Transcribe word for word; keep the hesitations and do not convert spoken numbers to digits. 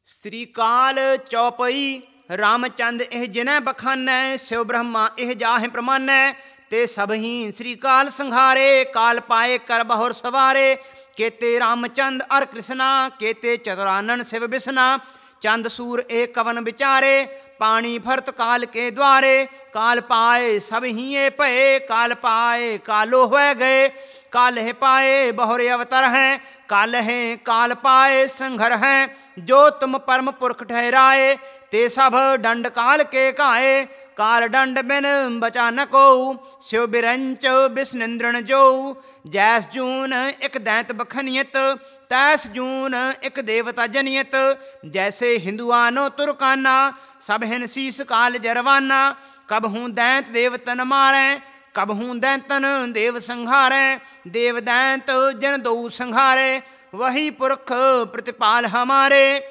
ਸ੍ਰੀ ਕਾਲ ਚੌਪਈ ਰਾਮਚੰਦ ਇਹ ਜਿਨੈ ਬਖਾਨੈ, ਸਿਵ ਬ੍ਰਹਮਾ ਇਹ ਜਾਹਿ ਪ੍ਰਮਾਨੈ। ਤੇ ਸਭਹੀਂ ਸ੍ਰੀ ਕਾਲ ਸੰਘਾਰੇ, ਕਾਲ ਪਾਏ ਕਰ ਬਹੁਰ ਸਵਾਰੇ। ਕੇਤੇ ਰਾਮਚੰਦ ਅਰ ਕ੍ਰਿਸ਼ਨਾ, ਕੇਤੇ ਚਤੁਰਾਨਨ ਸਿਵ ਬਿਸਨਾ। ਚੰਦ ਸੂਰ ਇਹ ਕਵਨ ਵਿਚਾਰੇ, ਪਾਣੀ ਭਰਤ ਕਾਲ ਕੇ ਦੁਆਰੇ। ਕਾਲ ਪਾਏ ਸਭਹੀਂ ਇਹ ਭਏ, ਕਾਲ ਪਾਏ ਕਾलो ਹੋਇ ਗਏ। ਕਾਲਹਿ ਪਾਏ ਬਹੁਰ ਅਵਤਰ ਹੈ, ਕਾਲਹਿ ਕਾਲ ਪਾਏ ਸੰਘਰ ਹੈ। ਜੋ ਤੁਮ परम पुरख ठहराए, ते सब दंड काल के काए। काल दंड बिन बचा न कोऊ, स्यो बिरंच बिसनिंद्रन जोऊ। जैस जून एक दैंत बखनियत, तैस जून एक देवता जनियत। जैसे हिंदुआनो तुरकाना, सब हिन शीस काल जरवाना। कब हूँ दैंत देवतन मारें, कब हूँ दैंतन देव संघारें। देव दैंत जन दो संघारे, वही पुरख प्रतिपाल हमारे।